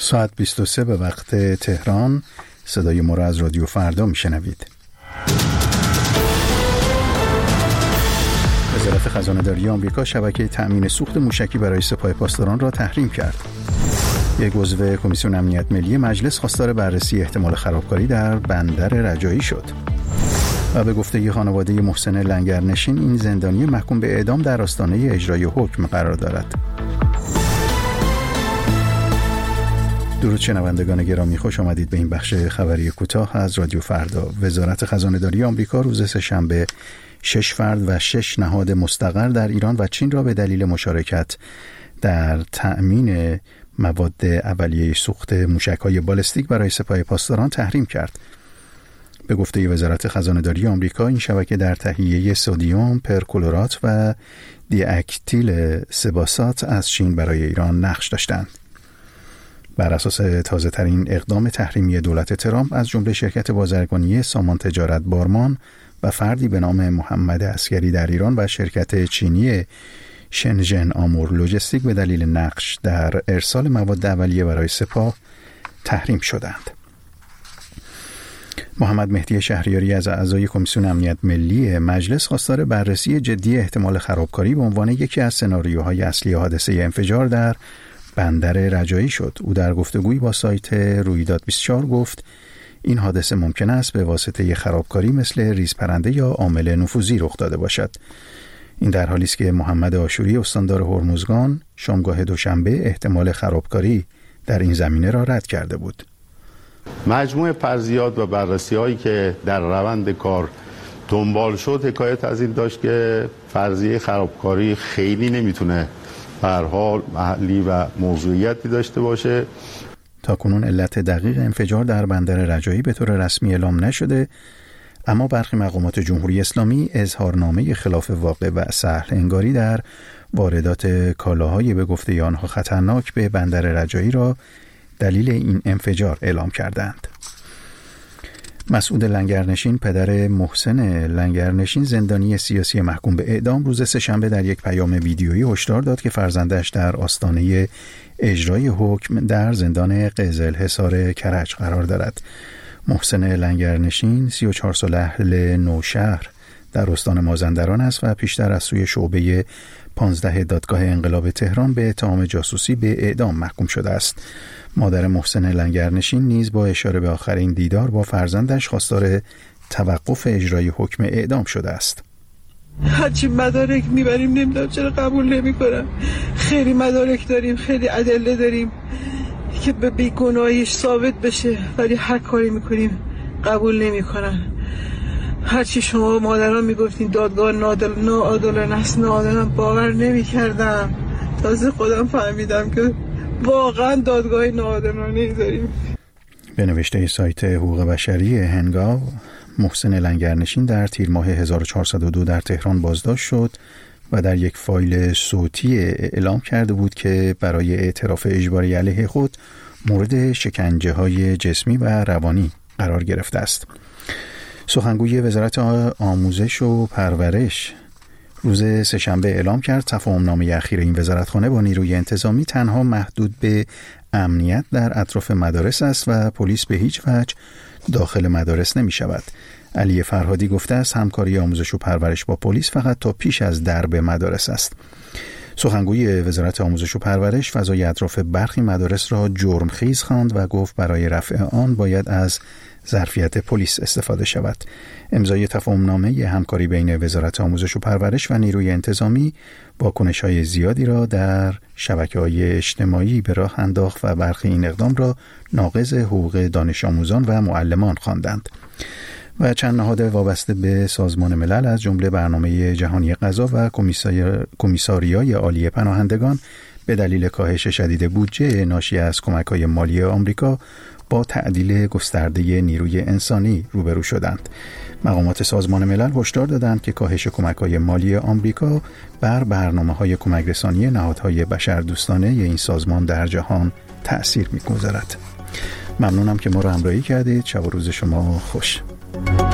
ساعت 23 به وقت تهران. صدای ما را از رادیو فردا میشنوید. وزارت خزانه‌داری آمریکا شبکه تأمین سوخت موشکی برای سپاه پاسداران را تحریم کرد. یک عضو کمیسیون امنیت ملی مجلس خواستار بررسی احتمال خرابکاری در بندر رجایی شد. و به گفته خانواده محسن لنگرنشین، این زندانی محکوم به اعدام در آستانه اجرای حکم قرار دارد. درود شنوندگان گرامی، خوش آمدید به این بخش خبری کوتاه از رادیو فردا. وزارت خزانه‌داری آمریکا روز سه‌شنبه 6 فرد و 6 نهاد مستقر در ایران و چین را به دلیل مشارکت در تأمین مواد اولیه سوخت موشک‌های بالستیک برای سپاه پاسداران تحریم کرد. به گفته وزارت خزانه‌داری آمریکا، این شبکه در تهیه سدیم پرکلورات و دیاکتیل سباسات از چین برای ایران نقش داشتند. بر اساس تازه‌ترین اقدام تحریمی دولت ترامپ، از جمله شرکت بازرگانی سامان تجارت بارمان و فردی به نام محمد عسکری در ایران و شرکت چینی شنژن آمور لوجستیک به دلیل نقش در ارسال مواد اولیه برای سپاه تحریم شدند. محمد مهدی شهریاری از اعضای کمیسیون امنیت ملی مجلس خواستار بررسی جدی احتمال خرابکاری به عنوان یکی از سناریوهای اصلی حادثه انفجار در بندر رجایی شد. او در گفتگویی با سایت رویداد 24 گفت این حادثه ممکن است به واسطه خرابکاری مثل ریزپرنده یا عامل نفوذی رخ داده باشد. این در حالی است که محمد آشوری استاندار هرمزگان شامگاه دوشنبه احتمال خرابکاری در این زمینه را رد کرده بود. مجموع فرضیات و بررسی‌هایی که در روند کار دنبال شد حکایت از این داشت که فرضیه خرابکاری خیلی نمیتونه به هر حال محلی و موضوعیتی داشته باشه. تاکنون علت دقیق انفجار در بندر رجایی به طور رسمی اعلام نشده، اما برخی مقامات جمهوری اسلامی اظهارنامه خلاف واقع و سهل انگاری در واردات کالاهای به گفته آنها خطرناک به بندر رجایی را دلیل این انفجار اعلام کردند. مسعود لنگرنشین، پدر محسن لنگرنشین زندانی سیاسی محکوم به اعدام، روز سه‌شنبه در یک پیام ویدیویی هشدار داد که فرزندش در آستانه اجرای حکم در زندان قزل حصار کرج قرار دارد. محسن لنگرنشین 34 ساله اهل نوشهر در استان مازندران است و پیشتر از سوی شعبه 15 دادگاه انقلاب تهران به اتهام جاسوسی به اعدام محکوم شده است. مادر محسن لنگرنشین نیز با اشاره به آخرین دیدار با فرزندش خواستار توقف اجرای حکم اعدام شده است. هرچی مدارک میبریم نمیدونم چرا قبول نمیکنن. خیلی مدارک داریم، خیلی ادله داریم که به بیگناهیش ثابت بشه، ولی هر کاری میکنیم قبول نمیکنن. هرچی شما مادران میگفتین دادگاه ناعادلانه است، ناعادلانه باور نمیکردم. تازه خودم فهمیدم که واقعا دادگاه ناعادلانه داریم. به نوشته سایت حقوق بشری هنگاو، محسن لنگرنشین در تیر ماه 1402 در تهران بازداشت شد و در یک فایل صوتی اعلام کرده بود که برای اعتراف اجباری علیه خود مورد شکنجه‌های جسمی و روانی قرار گرفته است. سخنگوی وزارت آموزش و پرورش روز سه‌شنبه اعلام کرد تفاهم‌نامه اخیر این وزارتخانه با نیروی انتظامی تنها محدود به امنیت در اطراف مدارس است و پلیس به هیچ وجه داخل مدارس نمی شود. علی فرهادی گفته است همکاری آموزش و پرورش با پلیس فقط تا پیش از درب مدارس است. سخنگوی وزارت آموزش و پرورش فضای اطراف برخی مدارس را جرمخیز خواند و گفت برای رفع آن باید از ظرفیت پلیس استفاده شود. امضای تفاهم‌نامه همکاری بین وزارت آموزش و پرورش و نیروی انتظامی واکنش‌های زیادی را در شبکه‌های اجتماعی به راه انداخت و برخی این اقدام را ناقض حقوق دانش آموزان و معلمان خواندند. و چند نهاد وابسته به سازمان ملل از جمله برنامه جهانی غذا و کمیساریای عالی پناهندگان به دلیل کاهش شدید بودجه ناشی از کمک‌های مالی آمریکا با تعدیل گسترده نیروی انسانی روبرو شدند. مقامات سازمان ملل هشدار دادند که کاهش کمک‌های مالی آمریکا بر برنامه‌های کمک‌رسانی نهادهای بشردوستانه این سازمان در جهان تأثیر می‌گذارد. ممنونم که ما را همراهی کردید. شب و روز شما خوش.